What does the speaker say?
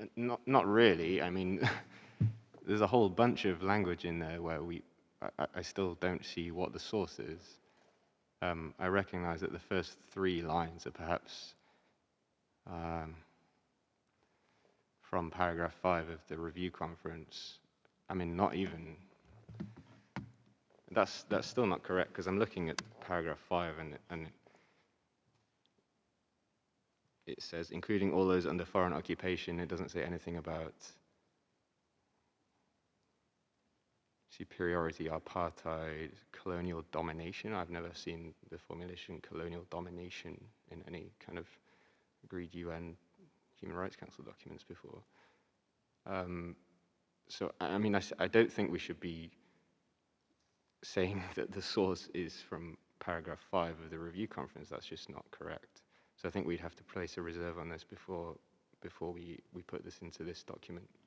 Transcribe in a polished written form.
Not really. I mean, there's a whole bunch of language in there where I still don't see what the source is. I recognize that the first three lines are perhaps um, from paragraph 5 of the review conference. I mean, not even. That's still not correct, because I'm looking at paragraph 5 and it says, including all those under foreign occupation. It doesn't say anything about superiority, apartheid, colonial domination. I've never seen the formulation colonial domination in any kind of agreed UN Human Rights Council documents before. So, I mean, I don't think we should be saying that the source is from paragraph 5 of the review conference. That's just not correct. So I think we'd have to place a reserve on this before we put this into this document.